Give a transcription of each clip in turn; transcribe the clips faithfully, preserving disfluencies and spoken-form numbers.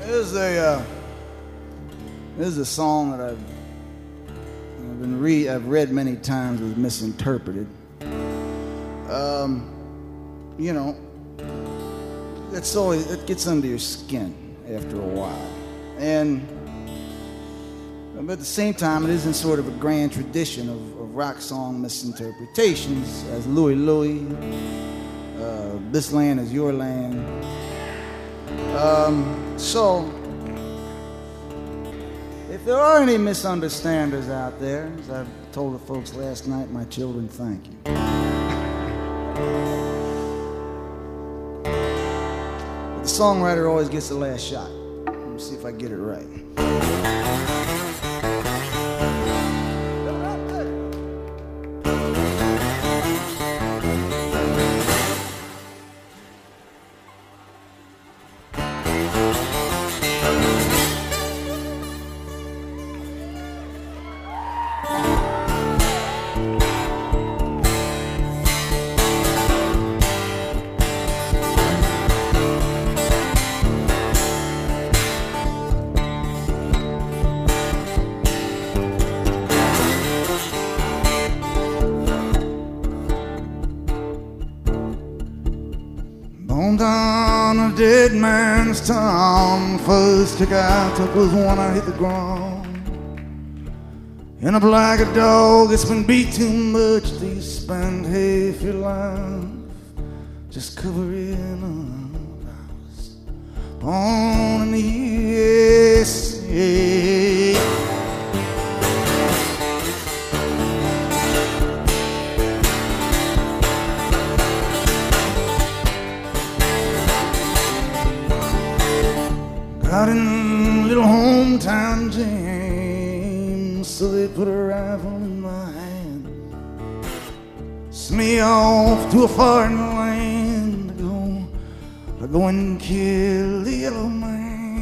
This is a uh, this is a song that I've I've been read I've read many times was misinterpreted. Um, you know, it's always it gets under your skin after a while, and but at the same time, it isn't sort of a grand tradition of, of rock song misinterpretations, as Louie Louie, uh, This Land Is Your Land. Um, so, if there are any misunderstanders out there, as I told the folks last night, my children, thank you. But the songwriter always gets the last shot. Let me see if I get it right. On down a dead man's town, first kick I took was when I hit the ground. And a black dog that's been beat too much, they spend half your life just covering up. I was born in the U S A. Out in little hometown James, so they put a rifle in my hand, sent me off to a foreign land to go, to go and kill the yellow man.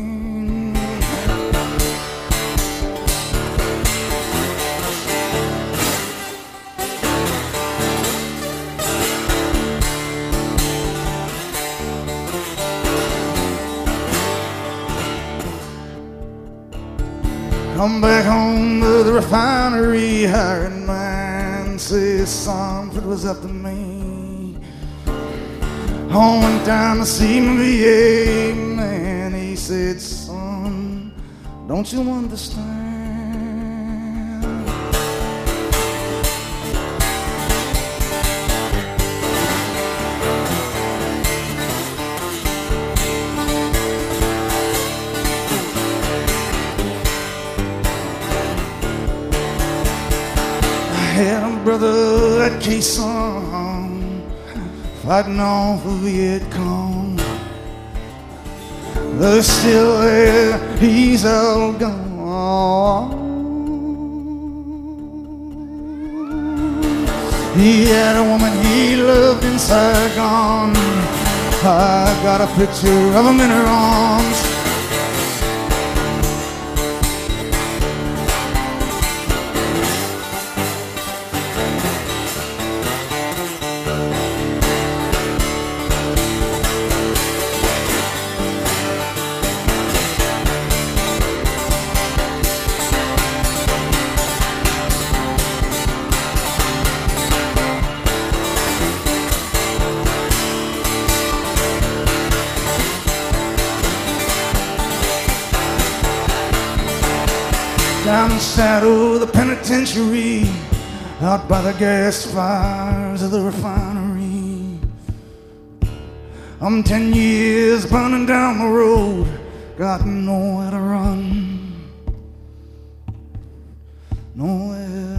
Come back home to the refinery, hiring man says, son, if it was up to me, I went down to see my V A man. He said, son, don't you understand? I had a brother at Quezon, fighting off of Viet Cong. They're still there, he's all gone. He had a woman he loved in Saigon. I got a picture of him in her arms. Down the shadow of the penitentiary, out by the gas fires of the refinery. I'm ten years burning down the road, got nowhere to run, nowhere